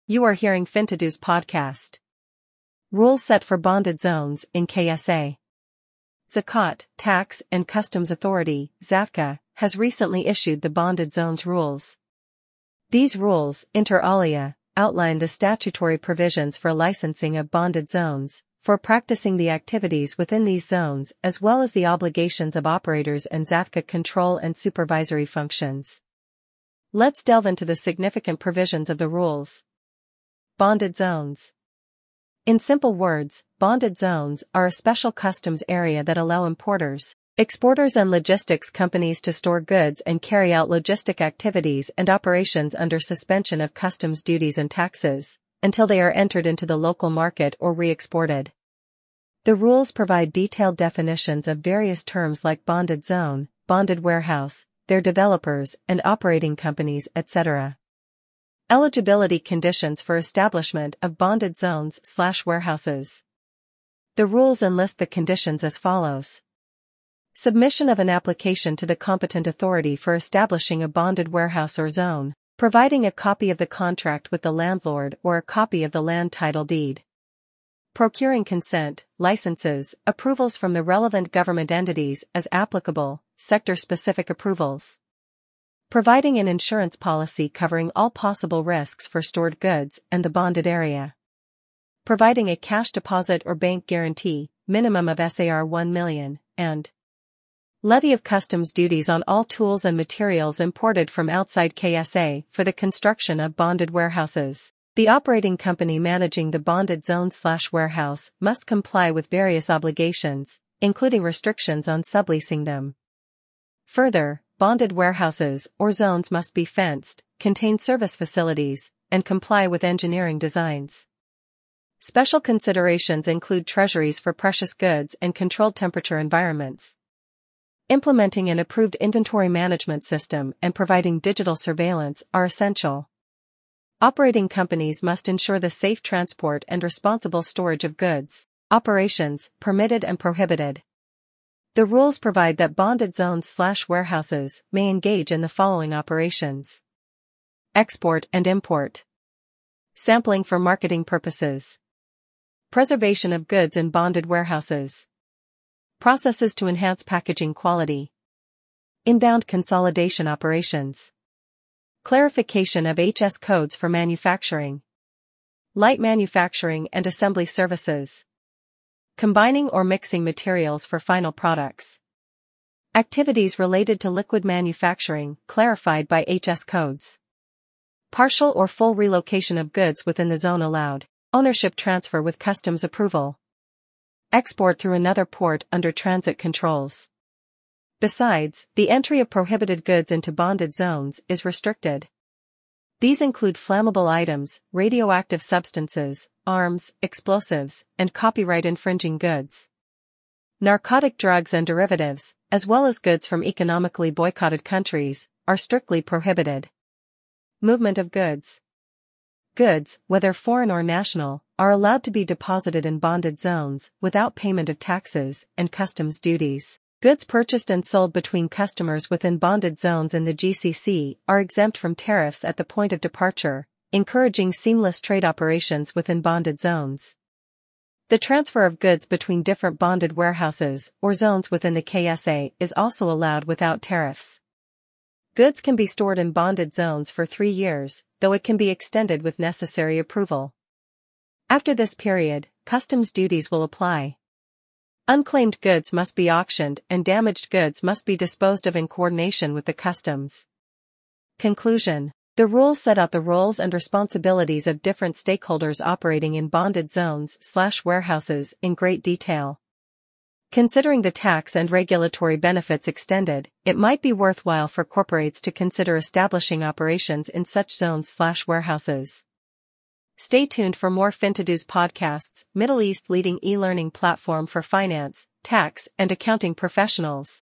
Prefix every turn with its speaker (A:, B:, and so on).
A: You are hearing Fintado's podcast. Rules set for bonded zones in KSA. Zakat, Tax and Customs Authority, ZATCA, has recently issued the bonded zones rules. These rules, inter alia, outline the statutory provisions for licensing of bonded zones, for practicing the activities within these zones as well as the obligations of operators and ZATCA control and supervisory functions. Let's delve into the significant provisions of the rules. Bonded zones. In simple words, bonded zones are a special customs area that allow importers, exporters and logistics companies to store goods and carry out logistic activities and operations under suspension of customs duties and taxes, until they are entered into the local market or re-exported. The rules provide detailed definitions of various terms like bonded zone, bonded warehouse, their developers and operating companies, etc. Eligibility conditions for establishment of bonded zones/warehouses. The rules enlist the conditions as follows. Submission of an application to the competent authority for establishing a bonded warehouse or zone, providing a copy of the contract with the landlord or a copy of the land title deed. Procuring consent, licenses, approvals from the relevant government entities as applicable, sector-specific approvals. Providing an insurance policy covering all possible risks for stored goods and the bonded area. Providing a cash deposit or bank guarantee, minimum of SAR 1 million, and levy of customs duties on all tools and materials imported from outside KSA for the construction of bonded warehouses. The operating company managing the bonded zone/warehouse must comply with various obligations, including restrictions on subleasing them. Further, bonded warehouses or zones must be fenced, contain service facilities, and comply with engineering designs. Special considerations include treasuries for precious goods and controlled temperature environments. Implementing an approved inventory management system and providing digital surveillance are essential. Operating companies must ensure the safe transport and responsible storage of goods. Operations, permitted and prohibited. The rules provide that bonded zones/warehouses may engage in the following operations. Export and import. Sampling for marketing purposes. Preservation of goods in bonded warehouses. Processes to enhance packaging quality. Inbound consolidation operations. Clarification of HS codes for manufacturing. Light manufacturing and assembly services. Combining or mixing materials for final products. Activities related to liquid manufacturing, clarified by HS codes. Partial or full relocation of goods within the zone allowed. Ownership transfer with customs approval. Export through another port under transit controls. Besides, the entry of prohibited goods into bonded zones is restricted. These include flammable items, radioactive substances, arms, explosives, and copyright-infringing goods. Narcotic drugs and derivatives, as well as goods from economically boycotted countries, are strictly prohibited. Movement of goods. Goods, whether foreign or national, are allowed to be deposited in bonded zones without payment of taxes and customs duties. Goods purchased and sold between customers within bonded zones in the GCC are exempt from tariffs at the point of departure, encouraging seamless trade operations within bonded zones. The transfer of goods between different bonded warehouses or zones within the KSA is also allowed without tariffs. Goods can be stored in bonded zones for 3 years, though it can be extended with necessary approval. After this period, customs duties will apply. Unclaimed goods must be auctioned and damaged goods must be disposed of in coordination with the customs. Conclusion. The rules set out the roles and responsibilities of different stakeholders operating in bonded zones/warehouses in great detail. Considering the tax and regulatory benefits extended, it might be worthwhile for corporates to consider establishing operations in such zones/warehouses. Stay tuned for more Fintado's podcasts, Middle East leading e-learning platform for finance, tax, and accounting professionals.